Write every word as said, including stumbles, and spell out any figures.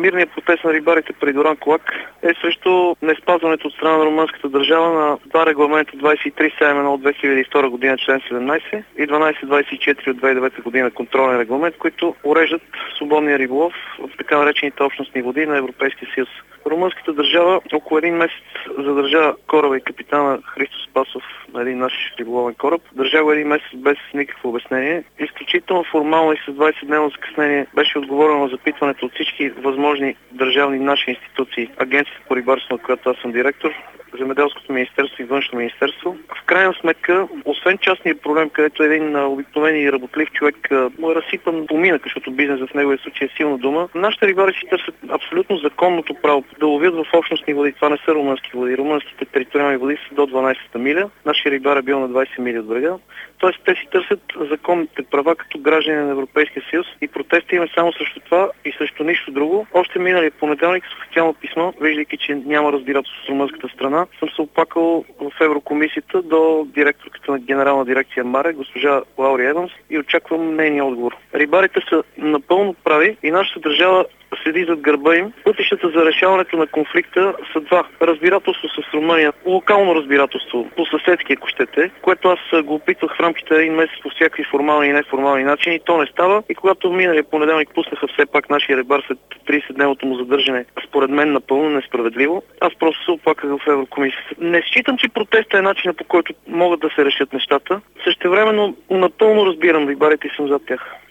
мирният протест на рибарите при Доран Колак е срещу неспазването от страна на румънската държава на два регламента двадесет и три седемдесет и едно от две хиляди и втора година член седемнадесет и дванадесет двадесет и четири от две хиляди и девета година контролен регламент, които уреждат свободния риболов в така наречените общностни води на Европейския съюз. Румънската държава около един месец задържа кораба и капитана Христо Спасов на един наш риболовен кораб. Държа го един месец без никакво обяснение. Изключително формално и с двадесетдневно закъснение беше отговорено на запитването от всички възможни държавни наши институции, Агенцията по рибарство, на която аз съм директор, Земеделското министерство и Външно министерство. В крайна сметка, освен частния проблем, където един обикновен и работлив човек му е разсипан поминък, защото бизнес в неговия случай е силна дума, нашите рибари си търсят абсолютно законното право да ловят в общностни води. Това не са румънски води. Румънските териториални води са до дванадесета миля. Нашия рибар е бил на двадесет мили от брега. Тоест те си търсят законните права като граждани на Европейския съюз и протести им е само срещу това и срещу нищо друго. Още миналия понеделник с официално писмо, виждайки, че няма разбирателство с румънската страна, съм се опакал в Еврокомисията до директорката на Генерална дирекция МАРЕ, госпожа Лаури Еванс, и очаквам нейния отговор. Рибарите са напълно прави и нашата държава седи зад гърба им. Пътищата за решаването на конфликта са два. Разбирателство с Румъния, локално разбирателство, по-съседски, ако щете, което аз го опитвах в рамките на един месец по всякакви формални и неформални начини. То не става и когато миналия понеделник пуснаха все пак нашия рибар след тридесетдневното му задържане, според мен напълно несправедливо, аз просто се оплаках в Еврокомисията. Не считам, че протестът е начинът, по който могат да се решат нещата. Същевременно напълно разбирам рибарите и съм зад тях.